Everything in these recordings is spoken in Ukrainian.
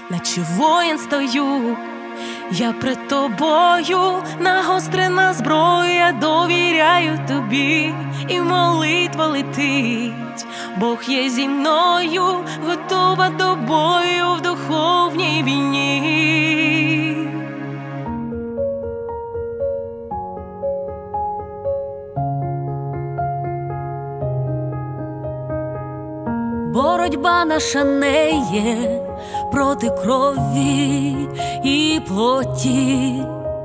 наче воїн стою, я пред тобою, нагострена зброя, довіряю тобі, і молитва летить. Бог є зі мною, готова до бою в духовній війні. Боротьба наша не є проти крові і плоті,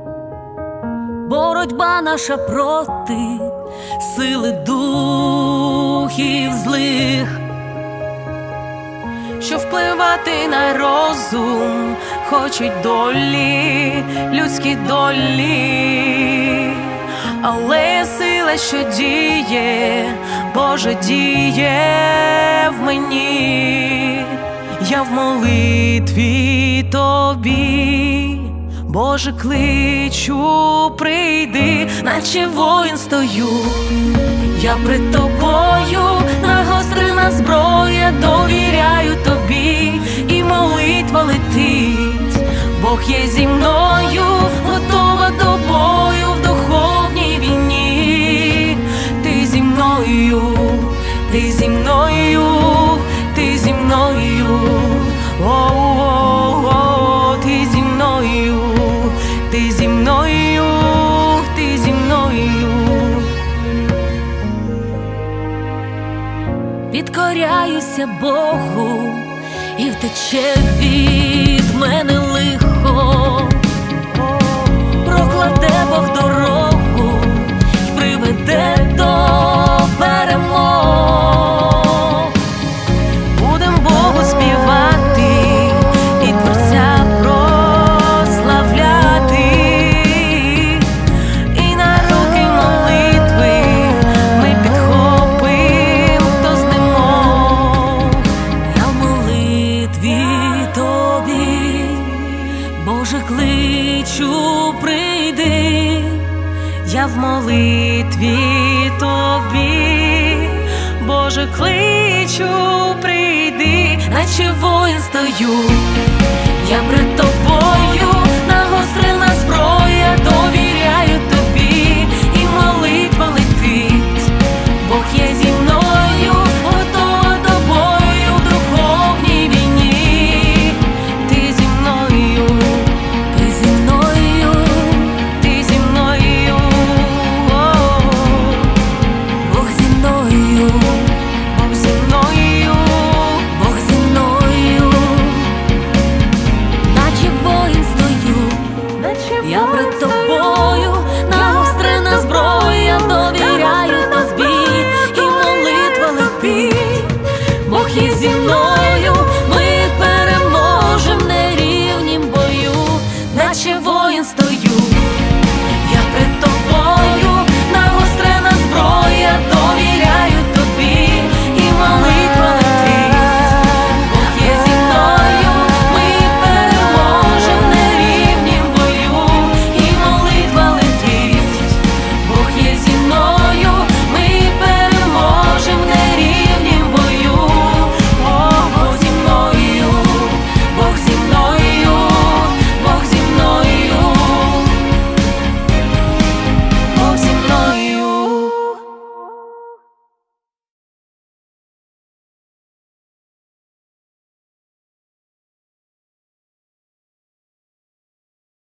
боротьба наша проти сили духів злих, що впливати на розум хочуть долі, людські долі. Але сила, що діє, Боже, діє в мені. Я в молитві тобі, Боже, кличу, прийди, наче воїн стою, я пред тобою, нагострена зброя, довіряю тобі, і молитва летить. Бог є зі мною, готова до бою в духовній війні. Ти зі мною, ти зі мною, ти зі мною, о-о-о, ти зі мною, ти зі мною, ти зі мною. Підкоряюся Богу, і втече від мене лихо. Прокладе Бог дорогу й приведе до перемог. Будем Богу співати і Творця прославляти, і на руки молитви ми підхопим, хто знемог. Я в молитві тобі, Боже, кличу, прийди. Я в молитві тобі, Боже, кличу, прийди, наче воїн стою, я пред тобою, нагострена зброя,